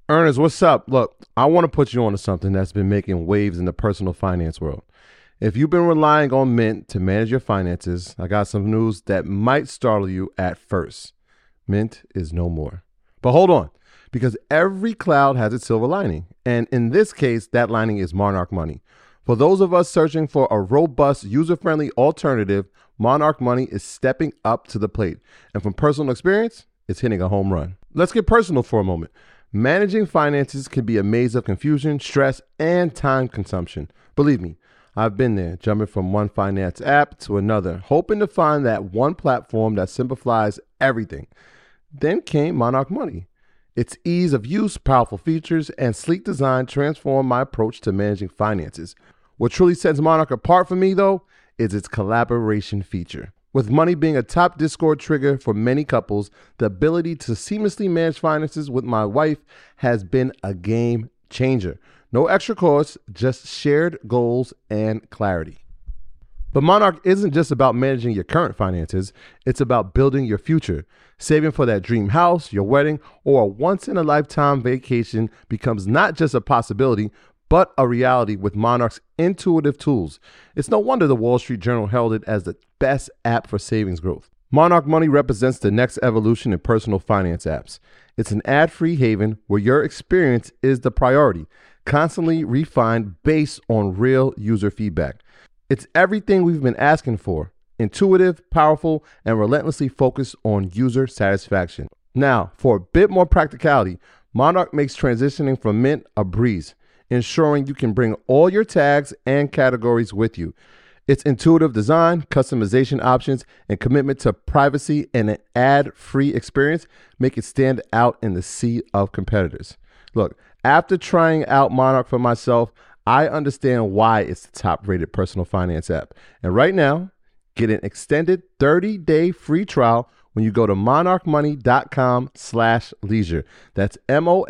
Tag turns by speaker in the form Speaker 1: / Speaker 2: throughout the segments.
Speaker 1: Ernest, what's up? Look, I want to put you on to something that's been making waves in the personal finance world. If you've been relying on Mint to manage your finances, I got some news that might startle you at first. Mint is no more. But hold on, because every cloud has its silver lining. And in this case, that lining is Monarch Money. For those of us searching for a robust, user-friendly alternative, Monarch Money is stepping up to the plate. And from personal experience, it's hitting a home run. Let's get personal for a moment. Managing finances can be a maze of confusion, stress, and time consumption. Believe me, I've been there, jumping from one finance app to another, hoping to find that one platform that simplifies everything. Then came Monarch Money. Its ease of use, powerful features, and sleek design transformed my approach to managing finances. What truly sets Monarch apart for me, though, is its collaboration feature. With money being a top Discord trigger for many couples, the ability to seamlessly manage finances with my wife has been a game changer. No extra costs, just shared goals and clarity. But Monarch isn't just about managing your current finances, it's about building your future. Saving for that dream house, your wedding, or a once-in-a-lifetime vacation becomes not just a possibility, but a reality with Monarch's intuitive tools. It's no wonder the Wall Street Journal held it as the best app for savings growth. Monarch Money represents the next evolution in personal finance apps. It's an ad-free haven where your experience is the priority, constantly refined based on real user feedback. It's everything we've been asking for: intuitive, powerful, and relentlessly focused on user satisfaction. Now, for a bit more practicality, Monarch makes transitioning from Mint a breeze, ensuring you can bring all your tags and categories with you. Its intuitive design, customization options, and commitment to privacy and an ad-free experience make it stand out in the sea of competitors. Look, after trying out Monarch for myself, I understand why it's the top-rated personal finance app. And right now, get an extended 30-day free trial when you go to monarchmoney.com/leisure. That's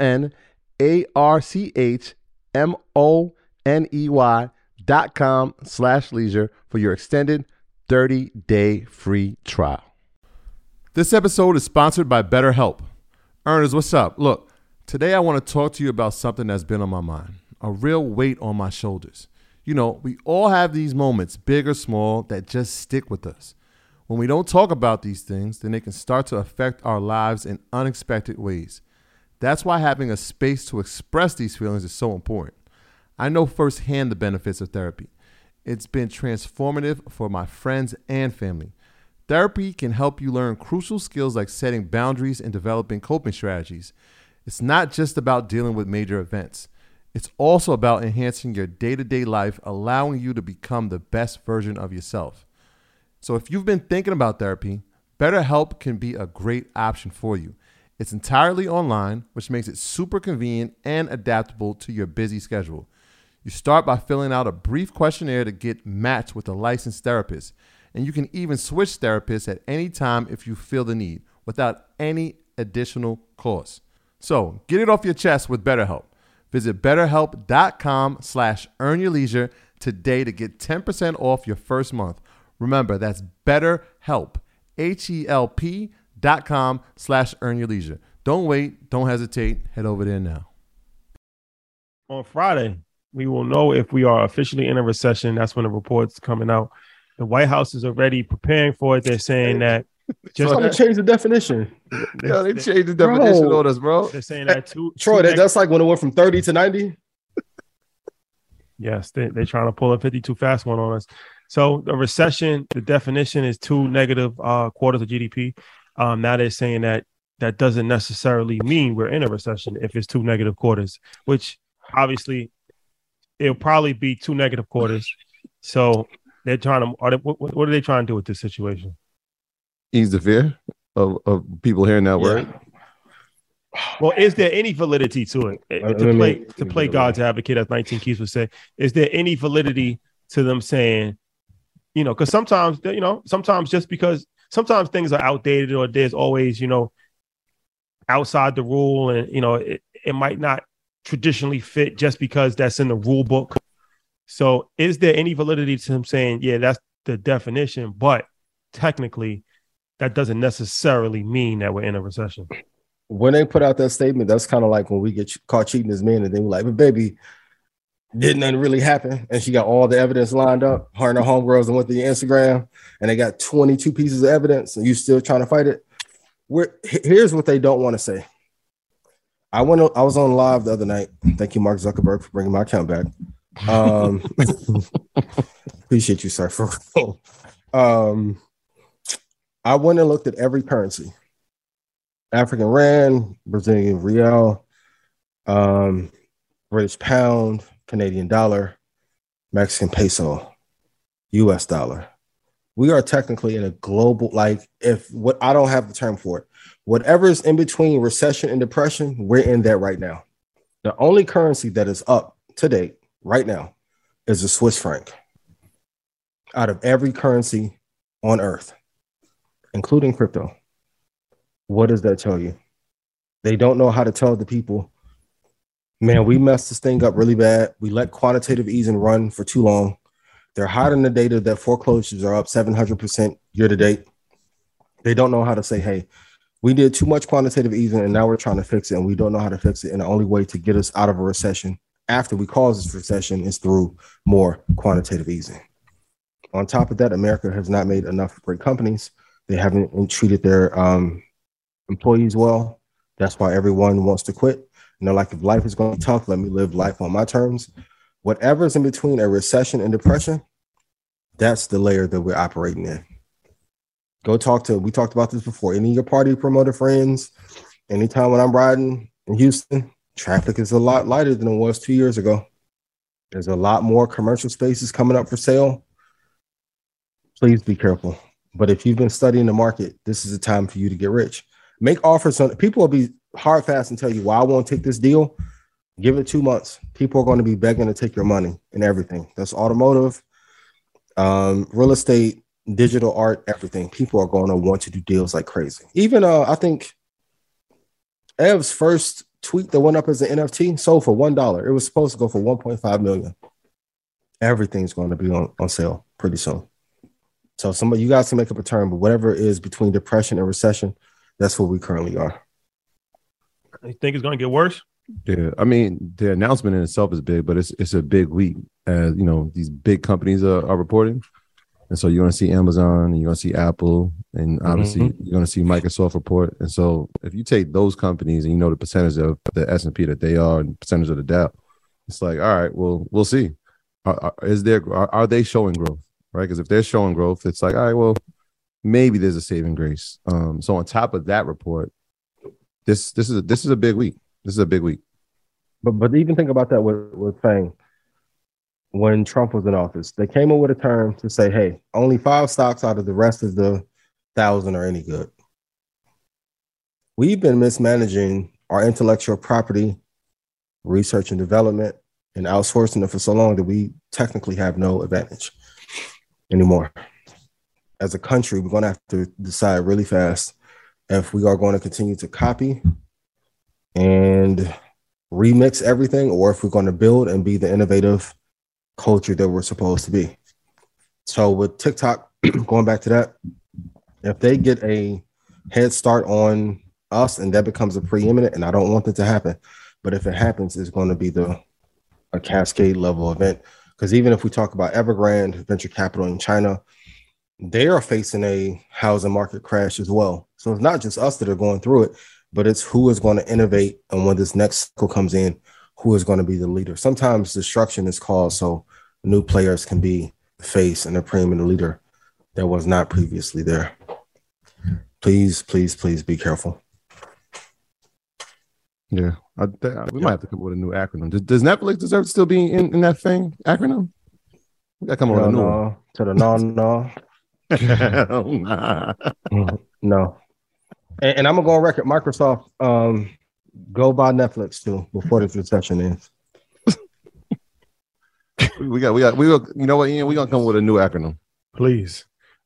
Speaker 1: MonarchMoney.com/leisure for your extended 30-day free trial. This episode is sponsored by BetterHelp. Ernest, what's up? Look, today I want to talk to you about something that's been on my mind, a real weight on my shoulders. You know, we all have these moments, big or small, that just stick with us. When we don't talk about these things, then they can start to affect our lives in unexpected ways. That's why having a space to express these feelings is so important. I know firsthand the benefits of therapy. It's been transformative for my friends and family. Therapy can help you learn crucial skills like setting boundaries and developing coping strategies. It's not just about dealing with major events. It's also about enhancing your day-to-day life, allowing you to become the best version of yourself. So if you've been thinking about therapy, BetterHelp can be a great option for you. It's entirely online, which makes it super convenient and adaptable to your busy schedule. You start by filling out a brief questionnaire to get matched with a licensed therapist, and you can even switch therapists at any time if you feel the need, without any additional cost. So get it off your chest with BetterHelp. Visit BetterHelp.com/earnyourleisure today to get 10% off your first month. Remember, that's BetterHelp, HELP.com/earnyourleisure. Don't wait. Don't hesitate. Head over there now.
Speaker 2: On Friday, we will know if we are officially in a recession. That's when the report's coming out. The White House is already preparing for it. They're saying that
Speaker 3: just trying to change the definition.
Speaker 1: Yeah, they changed the definition on us, bro.
Speaker 2: They're saying that
Speaker 3: Troy, that's like when it went from 30 to 90.
Speaker 2: Yes, they're trying to pull a 52 fast one on us. So the recession, the definition is 2 negative quarters of GDP. Now they're saying that doesn't necessarily mean we're in a recession if it's 2 negative quarters, which obviously it'll probably be 2 negative quarters. So they're trying to, what are they trying to do with this situation?
Speaker 1: Ease the fear of people hearing that word.
Speaker 2: Well, is there any validity to it? To play God's advocate, as 19 Keys would say, is there any validity to them saying, because sometimes just because sometimes things are outdated or there's always, outside the rule and, it might not traditionally fit just because that's in the rule book. So is there any validity to him saying, yeah, that's the definition, but technically that doesn't necessarily mean that we're in a recession?
Speaker 3: when they put out that statement, that's kind of like when we get caught cheating as men, and then we're like, but baby, didn't nothing really happen. And she got all the evidence lined up. Her and her homegirls and went to the Instagram, and they got 22 pieces of evidence, and you still trying to fight it. Here's what they don't want to say. I was on live the other night. Thank you, Mark Zuckerberg, for bringing my account back. Appreciate you, sir. I went and looked at every currency. African Rand, Brazilian Real, British Pound, Canadian Dollar, Mexican Peso, US Dollar. We are technically in a global, I don't have the term for it. Whatever is in between recession and depression, we're in that right now. The only currency that is up to date right now is the Swiss franc. Out of every currency on earth, including crypto. What does that tell you? They don't know how to tell the people, man, we messed this thing up really bad. We let quantitative easing run for too long. They're hiding the data that foreclosures are up 700% year to date. They don't know how to say, hey, we did too much quantitative easing and now we're trying to fix it, and we don't know how to fix it. And the only way to get us out of a recession after we cause this recession is through more quantitative easing. On top of that, America has not made enough great companies. They haven't treated their employees well. That's why everyone wants to quit. And they're like, if life is going to be tough, let me live life on my terms. Whatever's in between a recession and depression, that's the layer that we're operating in. We talked about this before. Any of your party promoter friends, anytime when I'm riding in Houston, traffic is a lot lighter than it was 2 years ago. There's a lot more commercial spaces coming up for sale. Please be careful. But if you've been studying the market, this is the time for you to get rich. Make offers on people will be hard fast and tell you, well, I won't take this deal. Give it 2 months. People are going to be begging to take your money and everything. That's automotive, real estate, digital art, everything. People are going to want to do deals like crazy. Even I think Ev's first tweet that went up as an NFT sold for $1. It was supposed to go for 1.5 million. Everything's going to be on sale pretty soon. So you guys can make up a term, but whatever it is between depression and recession, that's where we currently are.
Speaker 2: You think it's going to get worse?
Speaker 1: Yeah, I mean, the announcement in itself is big, but it's a big week. As you know, these big companies are reporting, and so you're going to see Amazon, and you're going to see Apple, and obviously you're going to see Microsoft report. And so, if you take those companies and you know the percentage of the S&P that they are, and percentage of the Dow, it's like, all right, well, we'll see. Are they showing growth? Right? Because if they're showing growth, it's like, all right, well, maybe there's a saving grace. So on top of that report, this is a big week. This is a big week.
Speaker 3: But even think about that with Fang. When Trump was in office, they came up with a term to say, hey, only 5 stocks out of the rest of the 1,000 are any good. We've been mismanaging our intellectual property, research and development, and outsourcing it for so long that we technically have no advantage anymore. As a country, we're going to have to decide really fast if we are going to continue to copy and remix everything, or if we're going to build and be the innovative culture that we're supposed to be. So with TikTok, going back to that, if they get a head start on us and that becomes a preeminent, and I don't want that to happen, but if it happens, it's going to be a cascade level event. Because even if we talk about Evergrande, venture capital in China, they are facing a housing market crash as well. So it's not just us that are going through it, but it's who is going to innovate. And when this next cycle comes in, who is going to be the leader? Sometimes destruction is caused so new players can be the face and the preeminent leader that was not previously there. Please, please, please be careful.
Speaker 1: Yeah, we might have to come up with a new acronym. Does Netflix deserve to still be in that thing acronym? We got to come up with a new one.
Speaker 3: To the no. No. And I'm gonna go on record. Microsoft, go buy Netflix too before this recession ends.
Speaker 1: we got. You know what, Ian? We gonna come with a new acronym,
Speaker 2: please.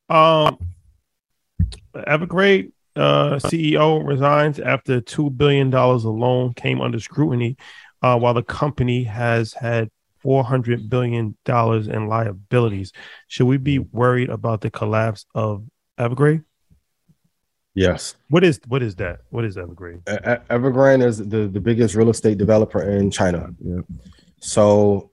Speaker 2: Evergrande CEO resigns after $2 billion alone came under scrutiny, while the company has had $400 billion in liabilities. Should we be worried about the collapse of Evergrande?
Speaker 3: Yes.
Speaker 2: What is that? What is Evergrande?
Speaker 3: Evergrande is the biggest real estate developer in China.
Speaker 1: Yeah.
Speaker 3: So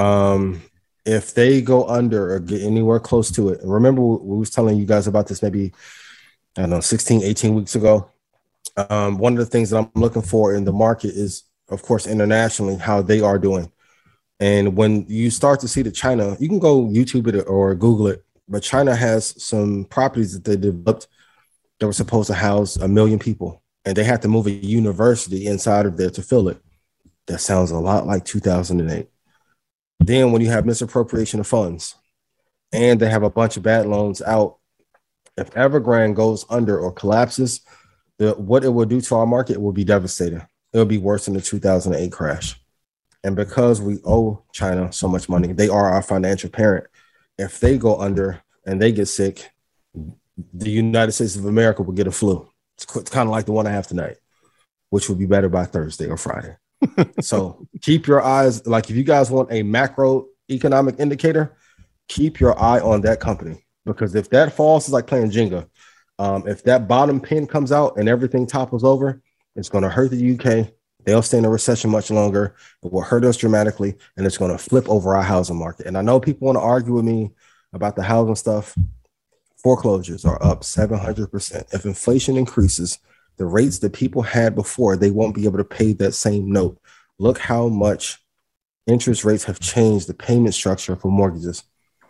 Speaker 3: if they go under or get anywhere close to it, and remember we was telling you guys about this maybe, I don't know, 16, 18 weeks ago. One of the things that I'm looking for in the market is, of course, internationally, how they are doing. And when you start to see that China, you can go YouTube it or Google it, but China has some properties that they developed that were supposed to house 1 million people, and they had to move a university inside of there to fill it. That sounds a lot like 2008. Then when you have misappropriation of funds and they have a bunch of bad loans out, if Evergrande goes under or collapses, what it will do to our market will be devastating. It'll be worse than the 2008 crash. And because we owe China so much money, they are our financial parent. If they go under and they get sick, the United States of America will get a flu. It's kind of like the one I have tonight, which will be better by Thursday or Friday. So keep your eyes, like if you guys want a macroeconomic indicator, keep your eye on that company, because if that falls, it's like playing Jenga. If that bottom pin comes out and everything topples over, it's going to hurt the UK. They'll stay in a recession much longer. It will hurt us dramatically, and it's going to flip over our housing market. And I know people want to argue with me about the housing stuff. Foreclosures are up 700%. If inflation increases, the rates that people had before, they won't be able to pay that same note. Look how much interest rates have changed the payment structure for mortgages.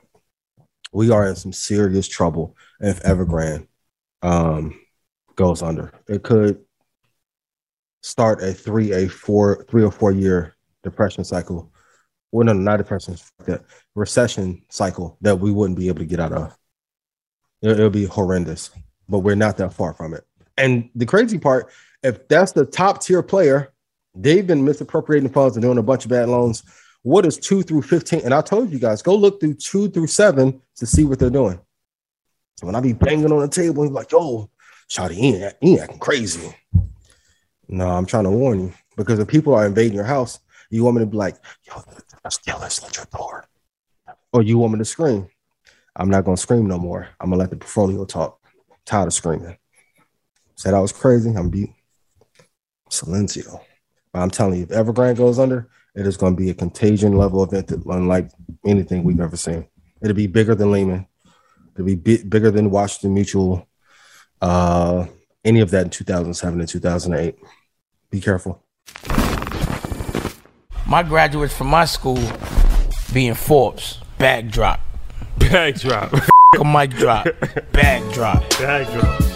Speaker 3: We are in some serious trouble if Evergrande goes under. It could start a 3 or 4 year depression cycle. Well, no, not depression, that recession cycle that we wouldn't be able to get out of. It'll be horrendous, but we're not that far from it. And the crazy part, if that's the top tier player, they've been misappropriating funds and doing a bunch of bad loans. What is 2 through 15? And I told you guys, go look through 2 through 7 to see what they're doing. So when I be banging on the table, he's like, yo, Shawty, he ain't acting crazy. No, I'm trying to warn you, because if people are invading your house, you want me to be like, yo, the stealers at your door. Or you want me to scream. I'm not going to scream no more. I'm going to let the portfolio talk. I'm tired of screaming. Said I was crazy. I'm beat. Silencio. But I'm telling you, if Evergrande goes under, it is going to be a contagion level event that unlike anything we've ever seen. It'll be bigger than Lehman. It'll be bigger than Washington Mutual. Any of that in 2007 and 2008. Be careful.
Speaker 4: My graduates from my school being Forbes. Bag drop.
Speaker 2: Bag drop.
Speaker 4: A mic drop. Bag drop.
Speaker 2: Bag drop.